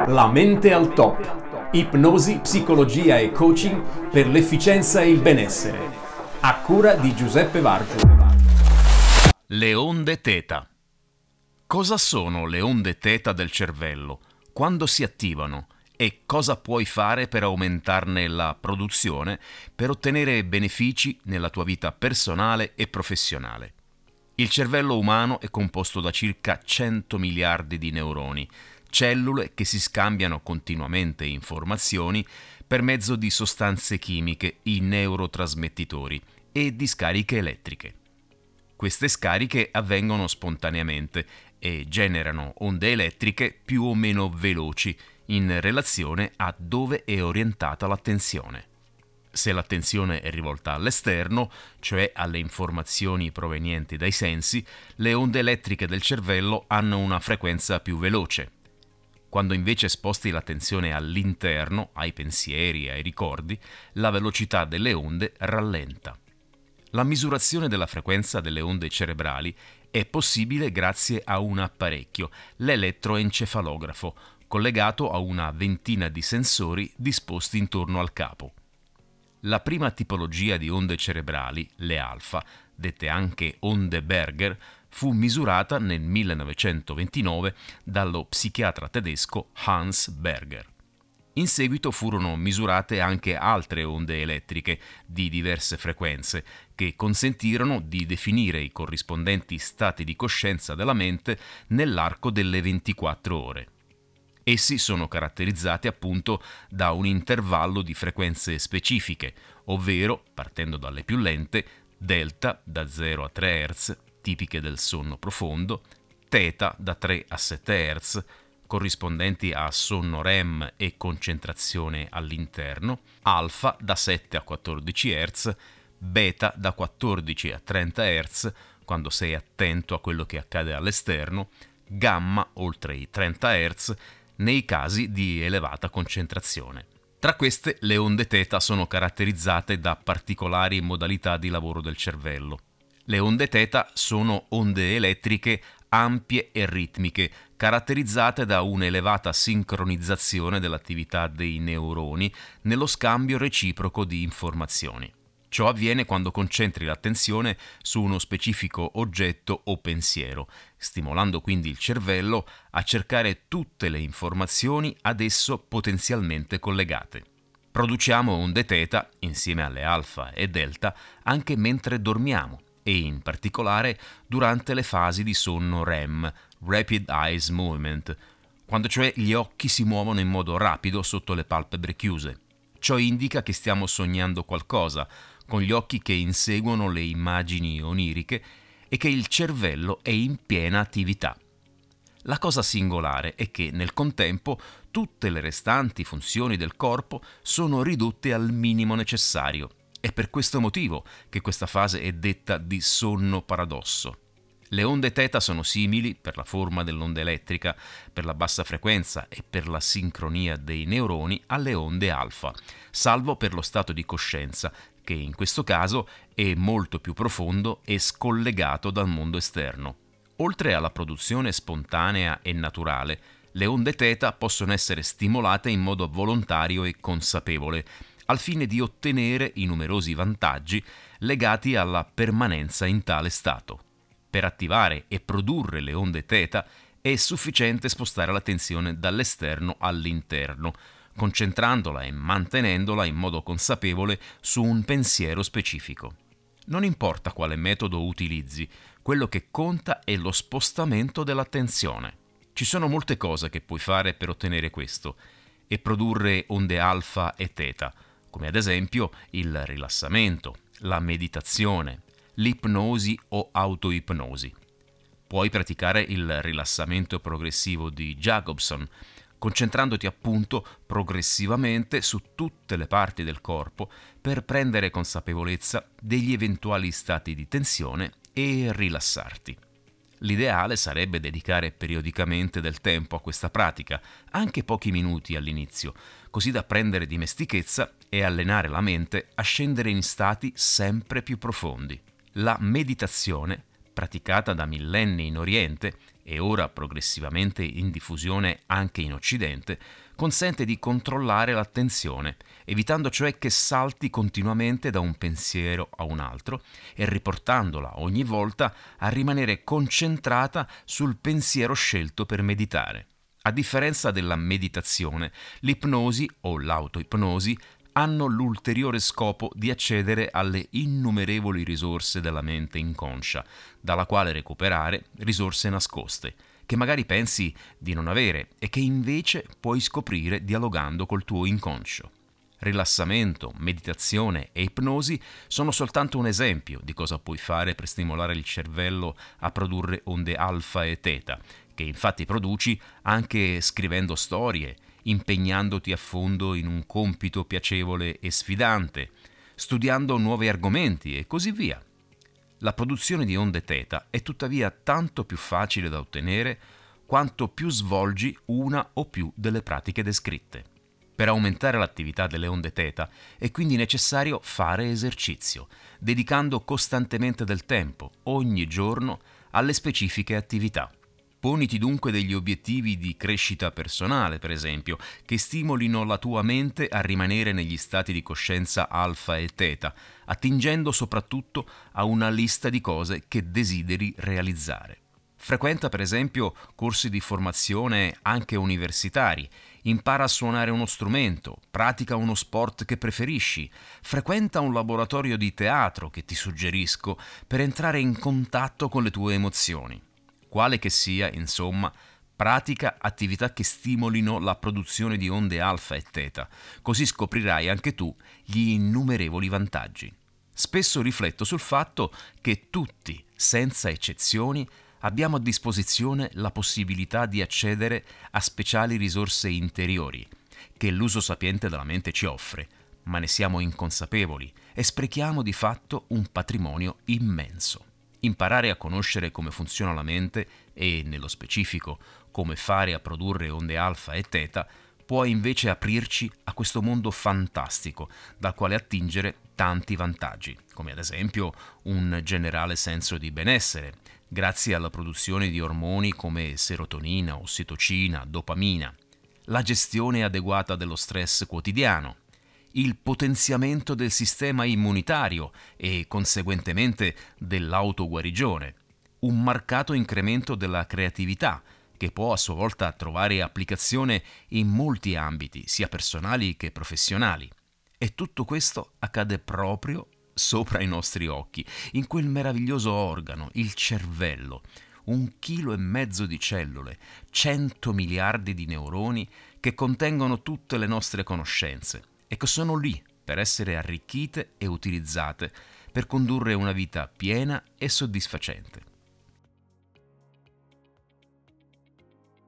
La mente al top. Ipnosi, psicologia e coaching per l'efficienza e il benessere. A cura di Giuseppe Vargio. Le onde θ. Cosa sono le onde θ del cervello? Quando si attivano? E cosa puoi fare per aumentarne la produzione per ottenere benefici nella tua vita personale e professionale? Il cervello umano è composto da circa 100 miliardi di neuroni, cellule che si scambiano continuamente informazioni per mezzo di sostanze chimiche, i neurotrasmettitori, e di scariche elettriche. Queste scariche avvengono spontaneamente e generano onde elettriche più o meno veloci in relazione a dove è orientata l'attenzione. Se l'attenzione è rivolta all'esterno, cioè alle informazioni provenienti dai sensi, le onde elettriche del cervello hanno una frequenza più veloce. Quando invece sposti l'attenzione all'interno, ai pensieri e ai ricordi, la velocità delle onde rallenta. La misurazione della frequenza delle onde cerebrali è possibile grazie a un apparecchio, l'elettroencefalografo, collegato a una ventina di sensori disposti intorno al capo. La prima tipologia di onde cerebrali, le alfa, dette anche onde Berger, fu misurata nel 1929 dallo psichiatra tedesco Hans Berger. In seguito furono misurate anche altre onde elettriche di diverse frequenze che consentirono di definire i corrispondenti stati di coscienza della mente nell'arco delle 24 ore. Essi sono caratterizzati appunto da un intervallo di frequenze specifiche, ovvero, partendo dalle più lente, delta da 0 a 3 Hz, tipiche del sonno profondo, θ da 3 a 7 Hz, corrispondenti a sonno REM e concentrazione all'interno, alfa da 7 a 14 Hz, beta da 14 a 30 Hz, quando sei attento a quello che accade all'esterno, gamma oltre i 30 Hz, nei casi di elevata concentrazione. Tra queste, le onde θ sono caratterizzate da particolari modalità di lavoro del cervello. Le onde θ sono onde elettriche ampie e ritmiche, caratterizzate da un'elevata sincronizzazione dell'attività dei neuroni nello scambio reciproco di informazioni. Ciò avviene quando concentri l'attenzione su uno specifico oggetto o pensiero, stimolando quindi il cervello a cercare tutte le informazioni ad esso potenzialmente collegate. Produciamo onde θ, insieme alle alfa e delta, anche mentre dormiamo e in particolare durante le fasi di sonno REM, Rapid Eyes Movement, quando cioè gli occhi si muovono in modo rapido sotto le palpebre chiuse. Ciò indica che stiamo sognando qualcosa, con gli occhi che inseguono le immagini oniriche e che il cervello è in piena attività. La cosa singolare è che nel contempo tutte le restanti funzioni del corpo sono ridotte al minimo necessario. È per questo motivo che questa fase è detta di sonno paradosso. Le onde θ sono simili, per la forma dell'onda elettrica, per la bassa frequenza e per la sincronia dei neuroni, alle onde alfa, salvo per lo stato di coscienza, che in questo caso è molto più profondo e scollegato dal mondo esterno. Oltre alla produzione spontanea e naturale, le onde θ possono essere stimolate in modo volontario e consapevole, al fine di ottenere i numerosi vantaggi legati alla permanenza in tale stato. Per attivare e produrre le onde θ è sufficiente spostare l'attenzione dall'esterno all'interno, concentrandola e mantenendola in modo consapevole su un pensiero specifico. Non importa quale metodo utilizzi, quello che conta è lo spostamento dell'attenzione. Ci sono molte cose che puoi fare per ottenere questo e produrre onde alfa e θ, come ad esempio il rilassamento, la meditazione, l'ipnosi o autoipnosi. Puoi praticare il rilassamento progressivo di Jacobson, concentrandoti appunto progressivamente su tutte le parti del corpo per prendere consapevolezza degli eventuali stati di tensione e rilassarti. L'ideale sarebbe dedicare periodicamente del tempo a questa pratica, anche pochi minuti all'inizio, così da prendere dimestichezza e allenare la mente a scendere in stati sempre più profondi. La meditazione, praticata da millenni in Oriente e ora progressivamente in diffusione anche in Occidente, consente di controllare l'attenzione, evitando cioè che salti continuamente da un pensiero a un altro e riportandola ogni volta a rimanere concentrata sul pensiero scelto per meditare. A differenza della meditazione, l'ipnosi o l'autoipnosi hanno l'ulteriore scopo di accedere alle innumerevoli risorse della mente inconscia, dalla quale recuperare risorse nascoste, che magari pensi di non avere e che invece puoi scoprire dialogando col tuo inconscio. Rilassamento, meditazione e ipnosi sono soltanto un esempio di cosa puoi fare per stimolare il cervello a produrre onde alfa e teta, che infatti produci anche scrivendo storie, impegnandoti a fondo in un compito piacevole e sfidante, studiando nuovi argomenti e così via. La produzione di onde teta è tuttavia tanto più facile da ottenere quanto più svolgi una o più delle pratiche descritte. Per aumentare l'attività delle onde teta è quindi necessario fare esercizio, dedicando costantemente del tempo, ogni giorno, alle specifiche attività. Poniti dunque degli obiettivi di crescita personale, per esempio, che stimolino la tua mente a rimanere negli stati di coscienza alfa e teta, attingendo soprattutto a una lista di cose che desideri realizzare. Frequenta per esempio corsi di formazione anche universitari, impara a suonare uno strumento, pratica uno sport che preferisci, frequenta un laboratorio di teatro che ti suggerisco per entrare in contatto con le tue emozioni. Quale che sia, insomma, pratica attività che stimolino la produzione di onde alfa e teta, così scoprirai anche tu gli innumerevoli vantaggi. Spesso rifletto sul fatto che tutti, senza eccezioni, abbiamo a disposizione la possibilità di accedere a speciali risorse interiori che l'uso sapiente della mente ci offre, ma ne siamo inconsapevoli e sprechiamo di fatto un patrimonio immenso. Imparare a conoscere come funziona la mente e, nello specifico, come fare a produrre onde alfa e teta può invece aprirci a questo mondo fantastico dal quale attingere tanti vantaggi, come ad esempio un generale senso di benessere, grazie alla produzione di ormoni come serotonina, ossitocina, dopamina, la gestione adeguata dello stress quotidiano, il potenziamento del sistema immunitario e conseguentemente dell'autoguarigione, un marcato incremento della creatività che può a sua volta trovare applicazione in molti ambiti, sia personali che professionali. E tutto questo accade proprio sopra i nostri occhi, in quel meraviglioso organo, il cervello, 1,5 chili di cellule, 100 miliardi di neuroni che contengono tutte le nostre conoscenze e che sono lì per essere arricchite e utilizzate per condurre una vita piena e soddisfacente.